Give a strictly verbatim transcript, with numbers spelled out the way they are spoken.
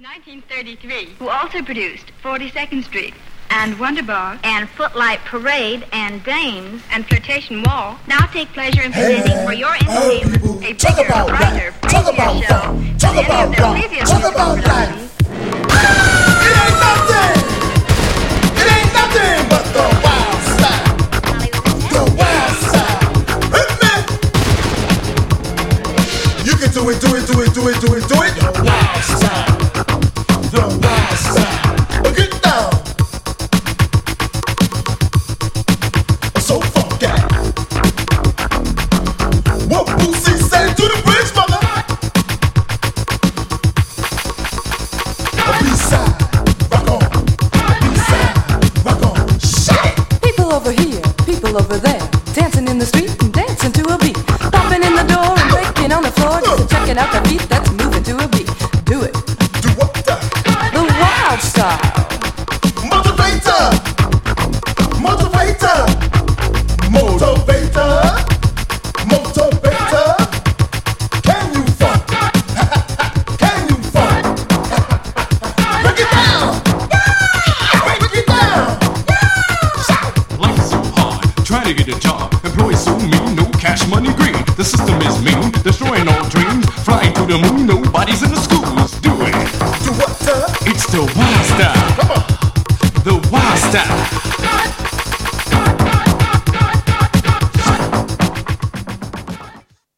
nineteen thirty-three, who also produced forty-second Street and Wonderbar and Footlight Parade and Dames and Flirtation Wall, now take pleasure in presenting Hey, for your hey, entertainment people, a talk bigger, about brighter, that. Talk about prettier show that. Talk than any about of their that. previous Talk musical about that. productions. It ain't nothing. It ain't nothing but the wild side. The wild side. Hit me. You can do it, do it, do it, do it, do it, do it. The wild side. The wild side. Get down. So funky. What Boosie said to the bridge, mother? B-side, rock on. B-side, rock on. Shut it. People over here, people over there, dancing in the street and dancing to a beat. Popping in the door and breaking on the floor, just checking out the beat that's moving to a beat. Do it. Do what the? The wild style. Motivator. Motivator. Motivator. Motivator. Can you funk? Can you funk? Break it down. Break it down. Life's so hard, trying to get a job. Employees so mean, no cash money green. The system is mean, destroying all dreams. Flying to the moon, nobody's in the schools. Do it. Do what the? It's the wild style. Come on. The wild style.